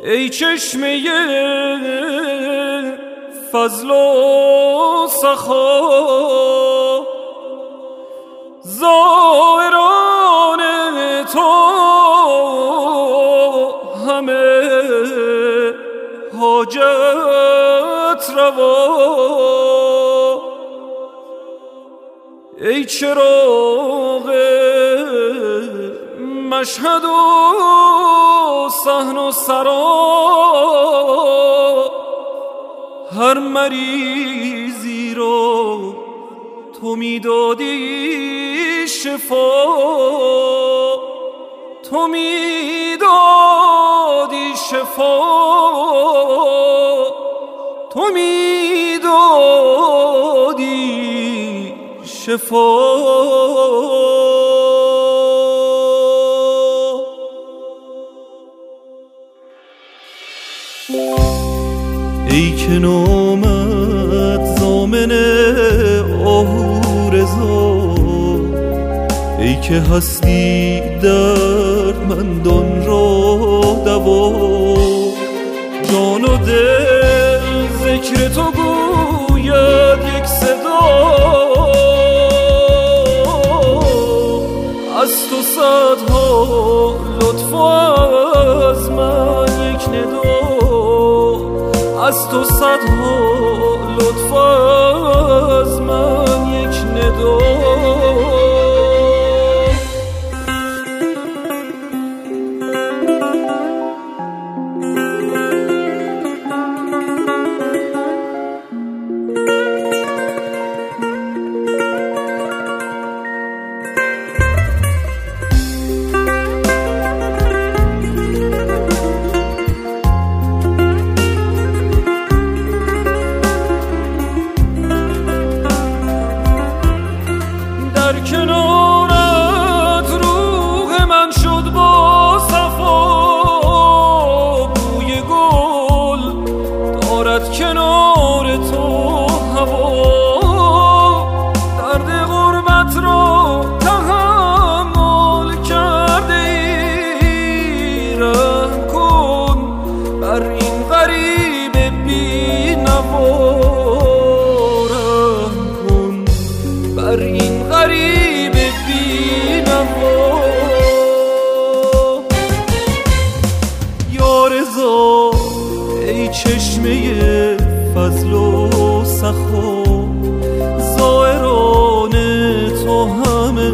ای چشمه فضل و سخا، زائران تو همه حاجت روا. ای چراغ مشهد و صحن و سرا، هر مریضی رو تو میدادی شفا، تو میدادی شفا، تو میدادی شفا. ای که نامت ضامن آرزو، ای که هستی دردمندان را دوا، جان و دل ذکر تو گوید یک صدا، از تو صدها لطف و از من یک ندا، از تو صدها لطف از من یک ندا. در کنارت روح من شد با صفا، بوی گل دارد کنار تو هوا، درد غربت را تحمل کرده ای، رحم کن بر این غریب بی نوا، رحم کن بر این غریب بی نوا. یا رضا ای چشمه فضل و سخا، زائران تو همه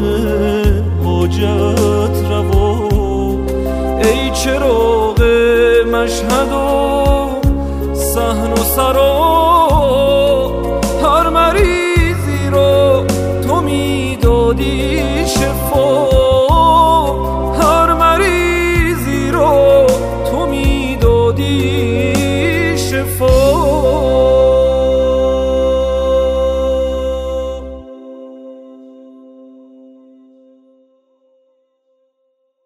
حاجت روا، ای چراغ مشهد و صحن و سرا، هر مریضی را تو میدادی شفا، هر مریضی را تو میدادی شفا.